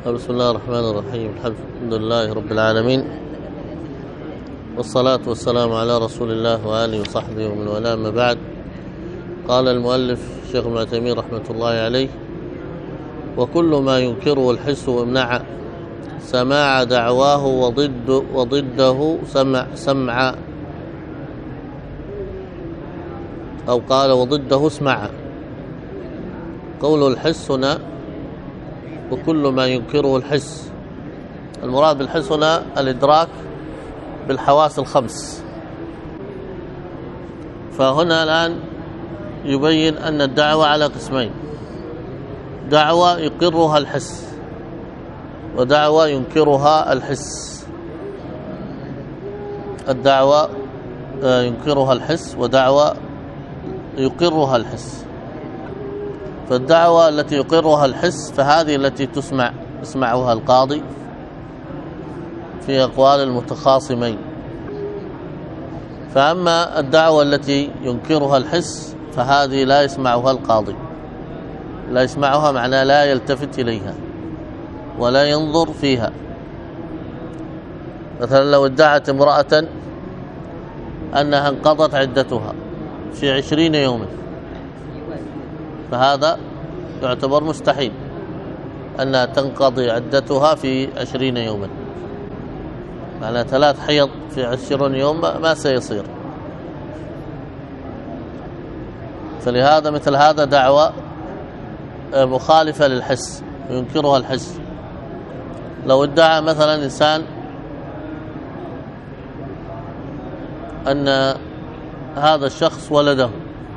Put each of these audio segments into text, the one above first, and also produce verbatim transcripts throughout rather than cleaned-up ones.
بسم الله الرحمن الرحيم. الحمد لله رب العالمين، والصلاة والسلام على رسول الله وآله وصحبه ومن والاه، ما بعد. قال المؤلف الشيخ ابن عثيمين رحمة الله عليه: وكل ما ينكره الحس ويمنع سماع دعواه وضد وضده سمع سمع أو قال وضده اسمع. قول الحس هنا وكل ما ينكره الحس، المراد بالحس هنا الإدراك بالحواس الخمس. فهنا الآن يبين أن الدعوة على قسمين: دعوة يقرها الحس ودعوة ينكرها الحس. الدعوة ينكرها الحس ودعوة يقرها الحس. فالدعوة التي يقرها الحس فهذه التي تسمع يسمعها القاضي في أقوال المتخاصمين. فأما الدعوة التي ينكرها الحس فهذه لا يسمعها القاضي، لا يسمعها معناه لا يلتفت إليها ولا ينظر فيها. مثلا لو ادعت امرأة أنها انقضت عدتها في عشرين يوما، فهذا يعتبر مستحيل أنها تنقضي عدتها في عشرين يوما، معنى ثلاث حيض في عشرين يوم ما سيصير. فلهذا مثل هذا دعوة مخالفة للحس وينكرها الحس. لو ادعى مثلا إنسان أن هذا الشخص ولده،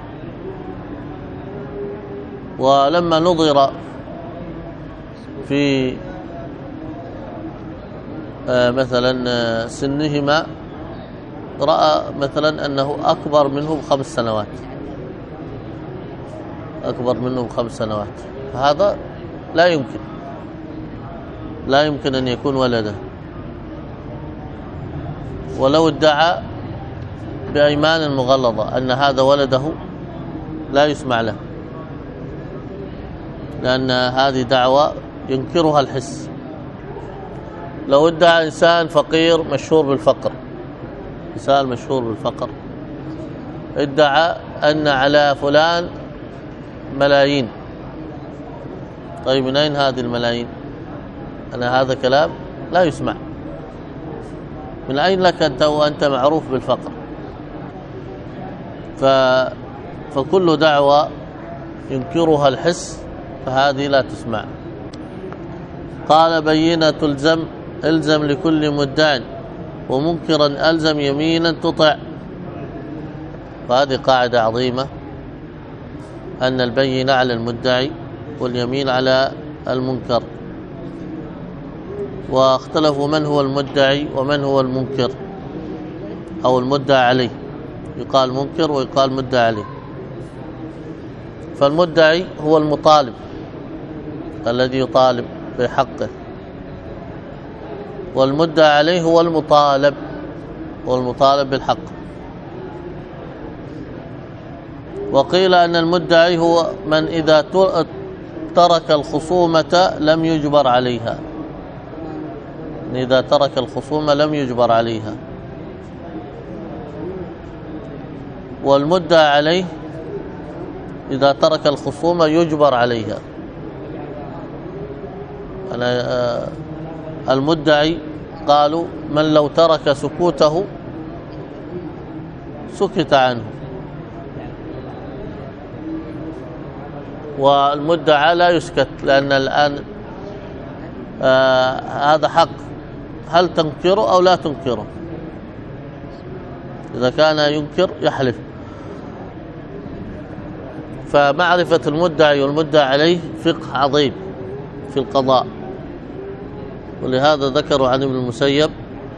ولما نظر في مثلا سنهما رأى مثلا أنه أكبر منه بخمس سنوات أكبر منه بخمس سنوات فهذا لا يمكن لا يمكن أن يكون ولده. ولو ادعى بأيمان مغلظة أن هذا ولده لا يسمع له، لأن هذه دعوة ينكرها الحس. لو ادعى إنسان فقير مشهور بالفقر، إنسان مشهور بالفقر ادعى أن على فلان ملايين، طيب من أين هذه الملايين؟ أنا هذا كلام لا يسمع. من أين لك أنت وأنت معروف بالفقر؟ ف... فكل دعوة ينكرها الحس فهذه لا تسمع. قال: بينة الزم الزم لكل مدع ومنكرا ألزم يمينا تطع. فهذه قاعدة عظيمة، أن البينة على المدعي واليمين على المنكر. واختلفوا من هو المدعي ومن هو المنكر أو المدعى عليه، يقال منكر ويقال مدعى عليه. فالمدعي هو المطالب الذي يطالب بحقه، والمدعى عليه هو المطالب والمطالب بالحق. وقيل أن المدعي هو من إذا ترك الخصومة لم يجبر عليها، إذا ترك الخصومة لم يجبر عليها. والمدعى عليه إذا ترك الخصومة يجبر عليها. أنا المدعي قالوا من لو ترك سكوته سكت عنه، والمدعى لا يسكت، لأن الآن آه هذا حق، هل تنكره أو لا تنكره؟ إذا كان ينكر يحلف. فمعرفة المدعي والمدعى عليه فقه عظيم في القضاء. ولهذا ذكروا عن ابن المسيب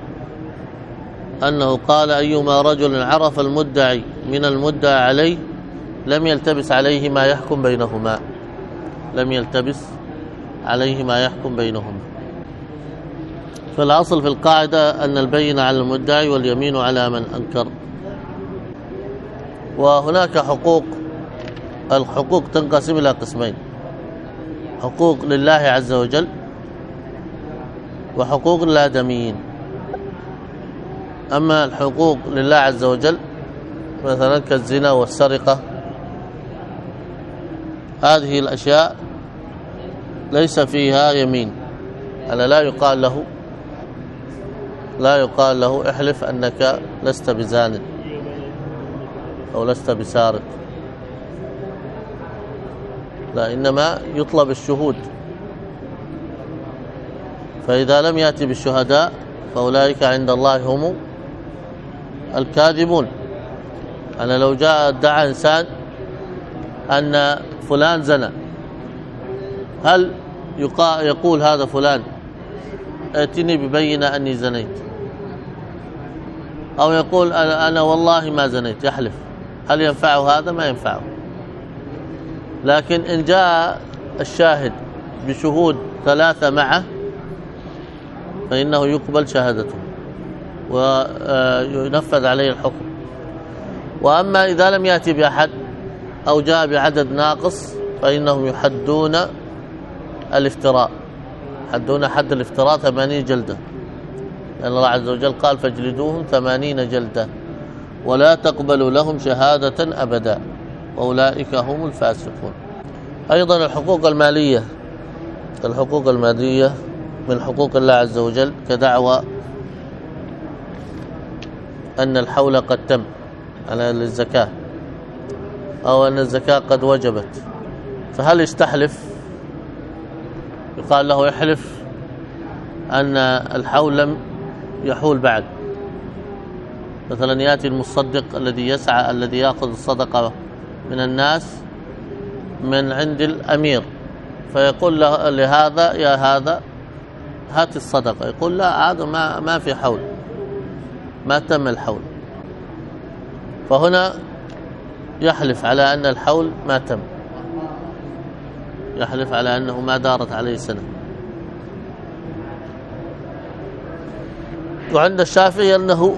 أنه قال: أيما رجل عرف المدعي من المدعى عليه لم يلتبس عليه ما يحكم بينهما لم يلتبس عليه ما يحكم بينهما. فالأصل في القاعدة أن البينة على المدعي واليمين على من أنكر. وهناك حقوق، الحقوق تنقسم إلى قسمين: حقوق لله عز وجل وحقوق الآدميين. أما الحقوق لله عز وجل مثلا كالزنا والسرقة، هذه الأشياء ليس فيها يمين، أنا لا يقال له لا يقال له احلف أنك لست بزان أو لست بسارق، لا، إنما يطلب الشهود، فإذا لم يأتي بالشهداء فأولئك عند الله هم الكاذبون. أنا لو جاء ادعى إنسان أن فلان زنى، هل يقول هذا فلان ائتني ببينة أني زنيت، أو يقول أنا, أنا والله ما زنيت، يحلف؟ هل ينفعه هذا؟ ما ينفعه. لكن إن جاء الشاهد بشهود ثلاثة معه فإنه يقبل شهادته وينفذ عليه الحكم. وأما إذا لم يأتي بأحد أو جاء بعدد ناقص فإنهم يحدون الافتراء، يحدون حد الافتراء ثمانين جلدة، لأن الله عز وجل قال فاجلدوهم ثمانين جلدة ولا تقبلوا لهم شهادة أبدا وأولئك هم الفاسقون. أيضا الحقوق المالية، الحقوق المالية من حقوق الله عز وجل كدعوى أن الحول قد تم على الزكاة، أو أن الزكاة قد وجبت، فهل يستحلف؟ يقال له يحلف أن الحول لم يحول بعد. مثلا يأتي المصدق الذي يسعى الذي يأخذ الصدقة من الناس من عند الأمير، فيقول له لهذا يا هذا هات الصدقة، يقول لا، هذا ما ما في حول، ما تم الحول، فهنا يحلف على أن الحول ما تم، يحلف على أنه ما دارت عليه سنة. وعند الشافعي أنه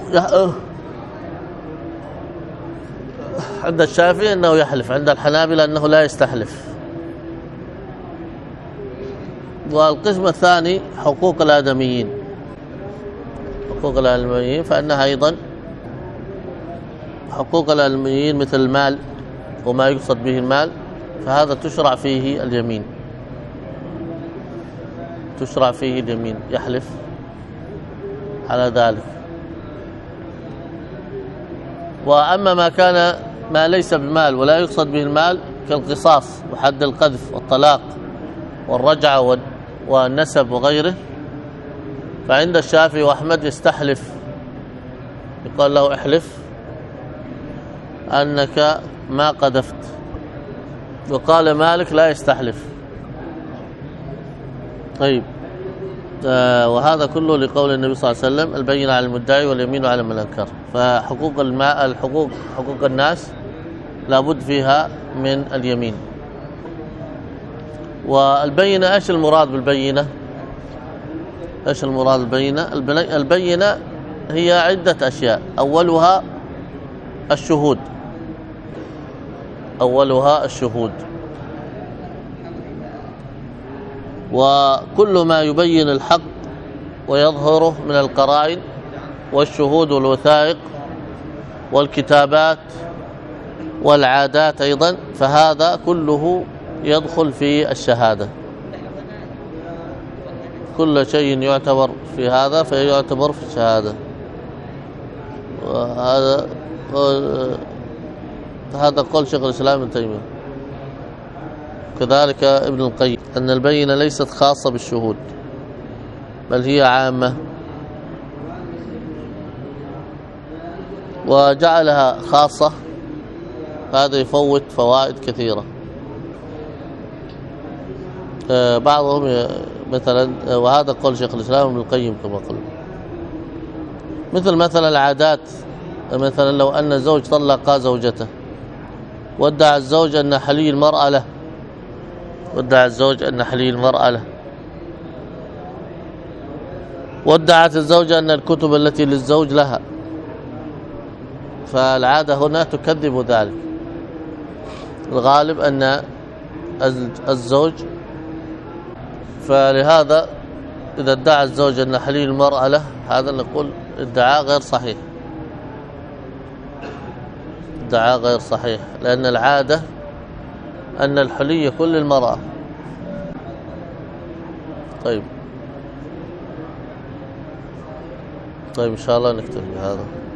عند الشافعي أنه يحلف، عند الحنابلة أنه لا يستحلف. والقسم الثاني حقوق الآدميين، حقوق الآدميين فإنها أيضا حقوق الآدميين مثل المال وما يقصد به المال، فهذا تشرع فيه اليمين، تشرع فيه اليمين، يحلف على ذلك. وأما ما كان ما ليس بمال ولا يقصد به المال كالقصاص وحد القذف والطلاق والرجعة والنسب وغيره، فعند الشافعي وأحمد يستحلف، يقال له احلف أنك ما قذفت، وقال مالك لا يستحلف. طيب، آه وهذا كله لقول النبي صلى الله عليه وسلم البينة على المدعي واليمين على من أنكر. فحقوق الماء الحقوق حقوق الناس لابد فيها من اليمين. والبينة، ايش المراد بالبينة؟ ايش المراد بالبينة؟ البينة هي عدة أشياء، أولها الشهود، أولها الشهود وكل ما يبين الحق ويظهره من القرائن والشهود والوثائق والكتابات والعادات أيضا، فهذا كله يدخل في الشهادة. كل شيء يعتبر في هذا فيعتبر في الشهادة. وهذا هذا قول شيخ الإسلام ابن تيمية، كذلك ابن القيم، أن البينة ليست خاصة بالشهود بل هي عامة، وجعلها خاصة، هذا يفوت فوائد كثيرة. بعضهم مثلا، وهذا قول شيخ الإسلام ابن القيم كما قلت، مثل مثلا العادات، مثلا لو أن زوج طلق زوجته وادعى الزوج أن حلي المرأة له، وادعى الزوج أن حلي المرأة له، وادعت الزوجة أن الكتب التي للزوج لها، فالعادة هنا تكذب ذلك. الغالب أن الزوج، فلهذا إذا ادعى الزوج أن حلي المرأة له، هذا نقول ادعاء غير صحيح، ادعاء غير صحيح، لأن العادة أن الحلي يكون للمرأة. طيب طيب إن شاء الله نكتفي بهذا.